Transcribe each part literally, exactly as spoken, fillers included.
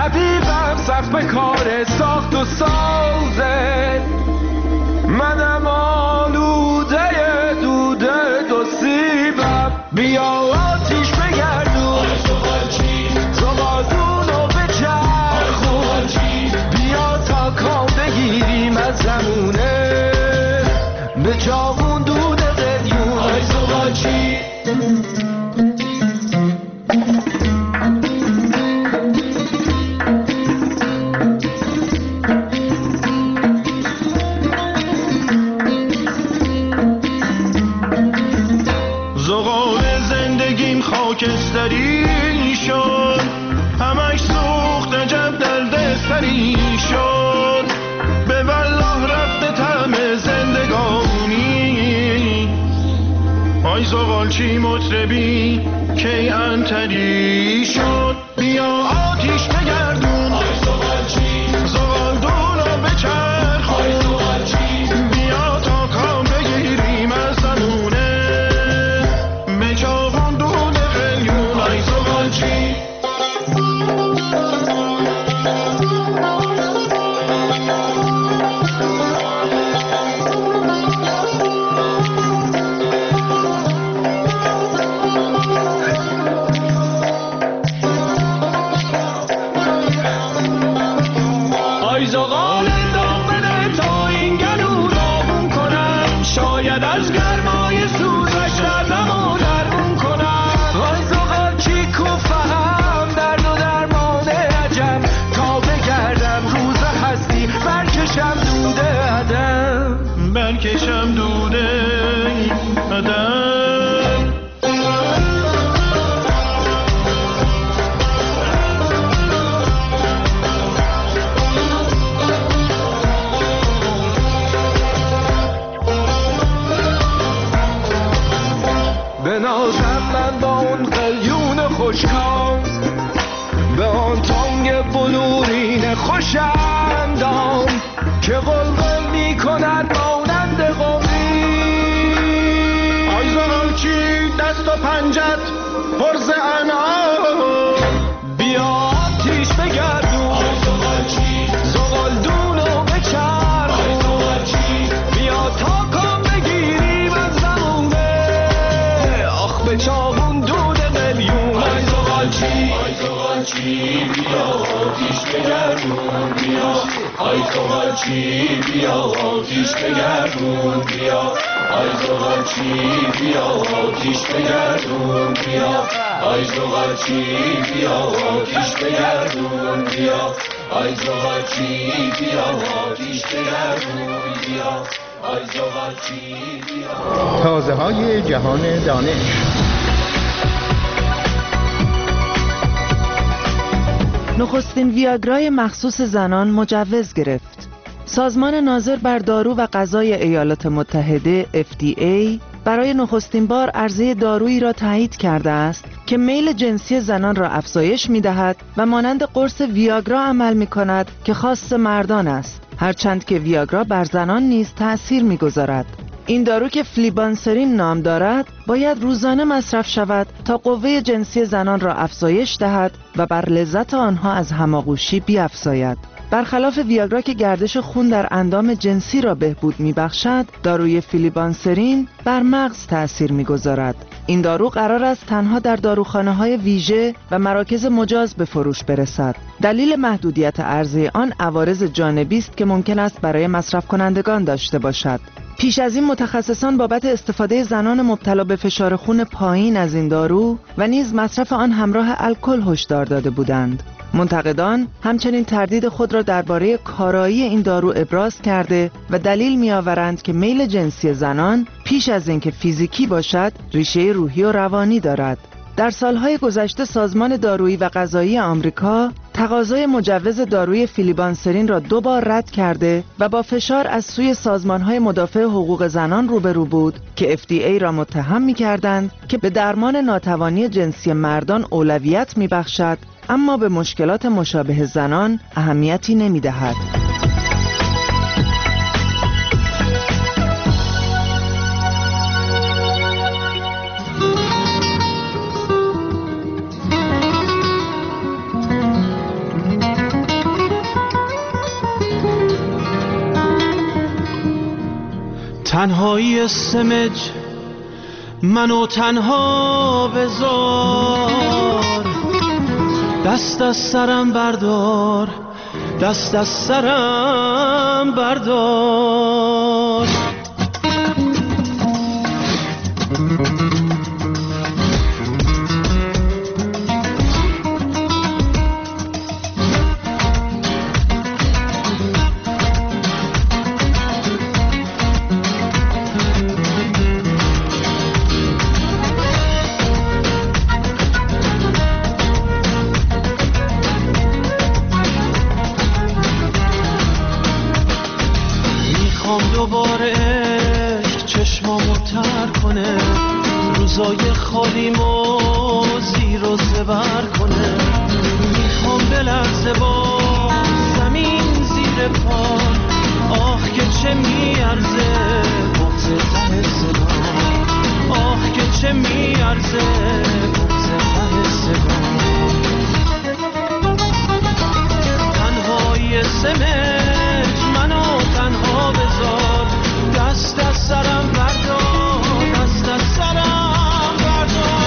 ردیفم سخت به کار ساخت و سازه، منم آلوده دوده دو سیبم. بیا آتیش بگردون زغالدونو بچرخون، بیا تا کام بگیریم از زمونه به چاقون دود قلیون. آی زغالچی خاکستری شد، همش سوخت عجب دلدستری شد، به والله رفته طعم زندگانی. آی زغالچی مطربی کی انتری شد، بیا آتیش بگردون آی زغالچی زغالدونو بچرخون، آی زغالچی بیا تا کام بگیریم از زمونه به چاقون دود قلیون. آی زغالچی کشم دوده آدم. به نازم من با اون قلیون خوشکام، به آن تانگ بلورین خوشندام که قلقل می کند مانند قومی. آی زغالچی دست و پنجت پرز انعام، بیا آتیش بگردون آی زغالچی زغالدونو بچرخون، آی زغالچی بیا تا کام بگیریم از زمونه آخ به چاقون دود قلیون. آی زغالچی آی زغالچی بیا آتیش بگردون بیا، آی زغالچی بیا آتیش بگردون بیا، آی زغالچی بیا آتیش بگردون بیا، آی زغالچی بیا آتیش بگردون بیا، آی زغالچی بیا آتیش بگردون بیا، آی زغالچی بیا. تازه های جهان دانش. نخستین ویاگرای مخصوص زنان مجوز گرفت. سازمان ناظر بر دارو و غذای ایالات متحده اف دی ای برای نخستین بار عرضه دارویی را تایید کرده است که میل جنسی زنان را افزایش می‌دهد و مانند قرص ویاگرا عمل می‌کند که خاص مردان است، هرچند که ویاگرا بر زنان نیز تأثیر می‌گذارد. این دارو که فلیبانسرین نام دارد باید روزانه مصرف شود تا قوه جنسی زنان را افزایش دهد و بر لذت آنها از هماغوشی بیفزاید. برخلاف ویاگرا که گردش خون در اندام جنسی را بهبود می‌بخشد، داروی فلیبانسرین بر مغز تأثیر می‌گذارد. این دارو قرار است تنها در داروخانه‌های ویژه و مراکز مجاز به فروش برسد. دلیل محدودیت عرضه آن عوارض جانبی است که ممکن است برای مصرف کنندگان داشته باشد. پیش از این متخصصان بابت استفاده زنان مبتلا به فشار خون پایین از این دارو و نیز مصرف آن همراه الکل هشدار داده بودند. منتقدان همچنین تردید خود را درباره کارایی این دارو ابراز کرده و دلیل می‌آورند که میل جنسی زنان پیش از اینکه فیزیکی باشد ریشه روحی و روانی دارد. در سالهای گذشته سازمان دارویی و غذایی آمریکا تقاضای مجوز داروی فلیبانسرین را دو بار رد کرده و با فشار از سوی سازمانهای مدافع حقوق زنان روبرو بود که اف دی ای را متهم می‌کردند که به درمان ناتوانی جنسی مردان اولویت می‌بخشد اما به مشکلات مشابه زنان اهمیتی نمی‌دهد. تنهایی سمج منو تنها بذار، دست از سرم بردار، دست از سرم بردار. دوباره عشق چشمامو تر کنه، روزای خالیمو زیر و زبر کنه. میخوام بلرزه با زمین زیر پام، آه که چه میارزه بغض ته صدام، آه که چه میارزه بغض ته صدام. تنهایی سمج منو تنها بذار، دست از سرم بردار، دست از سرم بردار.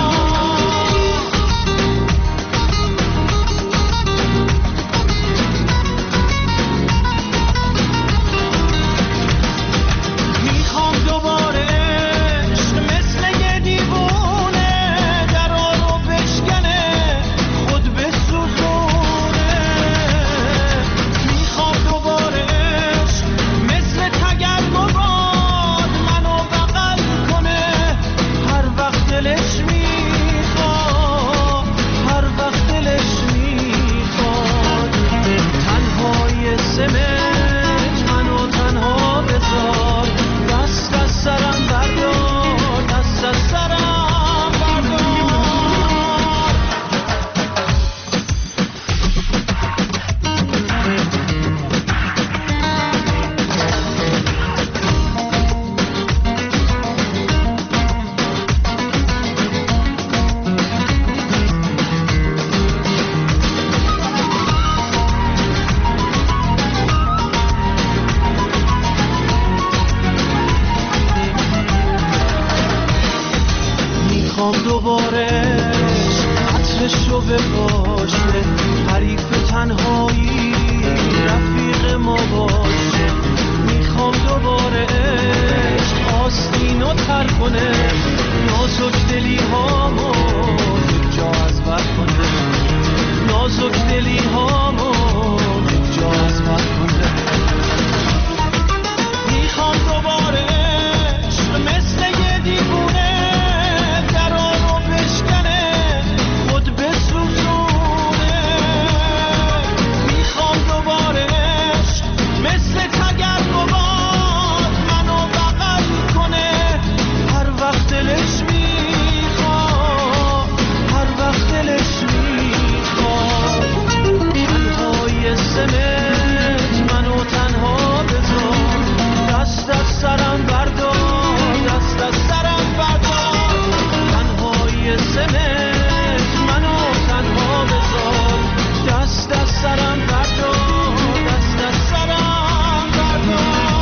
میخوام دوباره عشق مثل یه دیوونه درا رو بشکنه، خود بسوزونه. میخوام دوباره عشق مثل تگرگ و باد منو بغل کنه، هر وقت دلش میخواد، هر وقت دلش میخواد. تنهای سمج منو تنها بذار، دست از سرم بردار، دست از سرم بردار. میخوام دوباره عطرش رو بپاشه، حریف تنهایی رفیق ما باشه. میخوام دوباره عشق آستین و تر کنه، نازک دلی هامو یک جا از بر کنه، نازک دلی هامو یک جا از بر کنه. میخوام دوباره عشق مثل یه دیوونه درا رو بشکنه، خود بسوزونه. میخوام دوباره عشق مثل تگرگ و باد منو بغل کنه، هر وقت دلش میخواد، هر وقت دلش میخواد. تنهای سمج منو تنها بذار، دست از سرم بردار، دست از سرم بردار. تنهای سمج منو تنها بذار، دست از سرم بردار، دست از سرم بردار.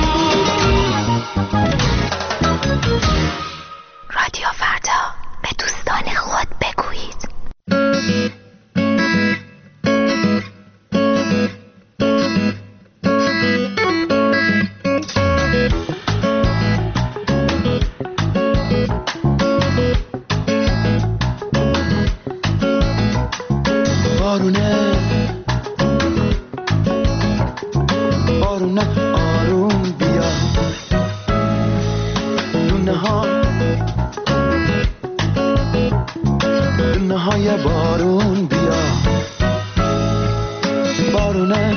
رادیو فردا، به دوستان خود بگویید. بارونه بارونه آروم بیا، دونه ها دونه های بارون بیا. بارونه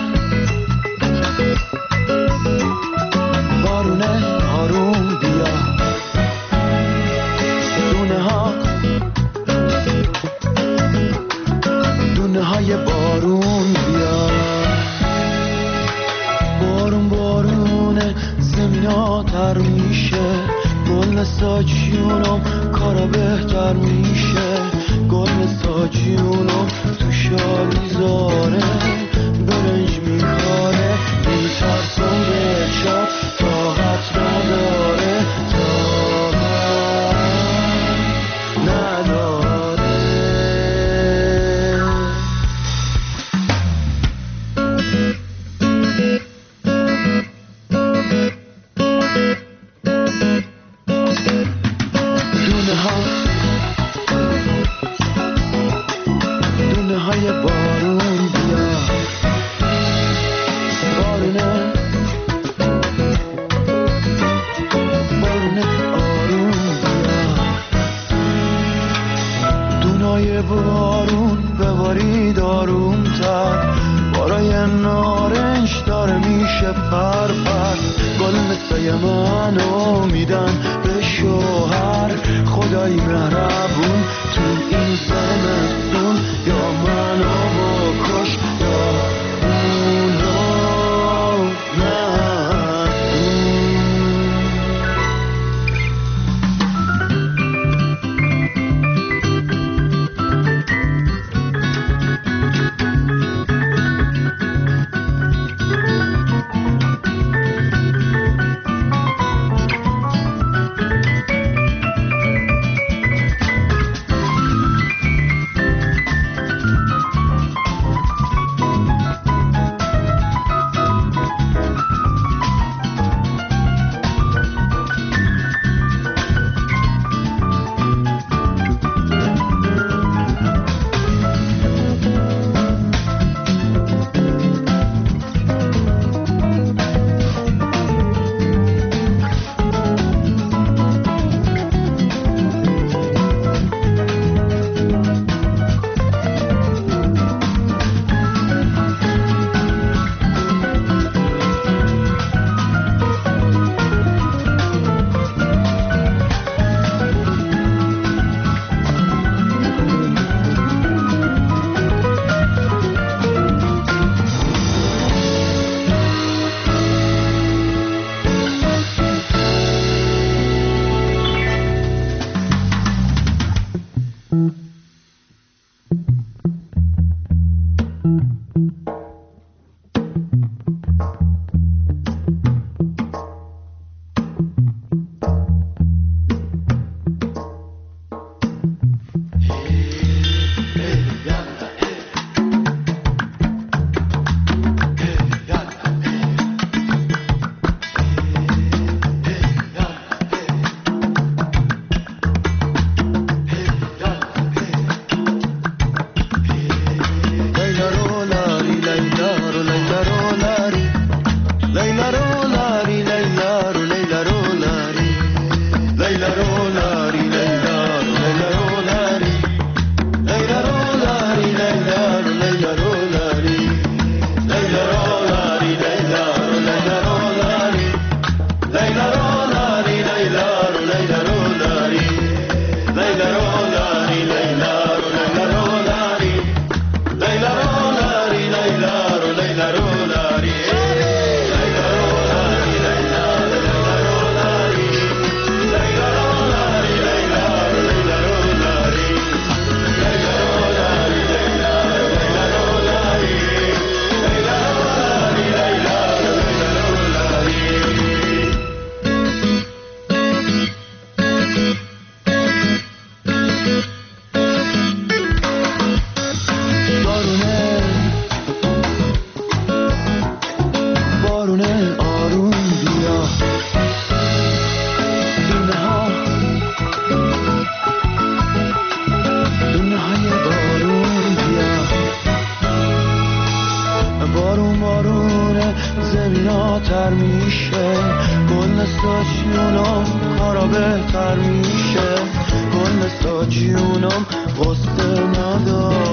بارونه آروم بیا، دونه ها دونه های بارون بیا. بارون بارونه زمینا تر میشه، گل ساجیونم کارا بهتر میشه. گل ساجیونم تو شال میذاره، برنج میخواره، میترسم به شب طاقت نداره. های بارون بیا، بارونه بارونه آروم بیا، دونای بارون ببارید آروم تر، بارای نارنج داره میشه پر پر، گل مثل منو میدن به شوهر، خدای مهربون تو این زمستون، یا منو بکش یا اونو بهتر میشه، گل استاجیونم کارا بهتر میشه، گل استاجیونم قصه نداره.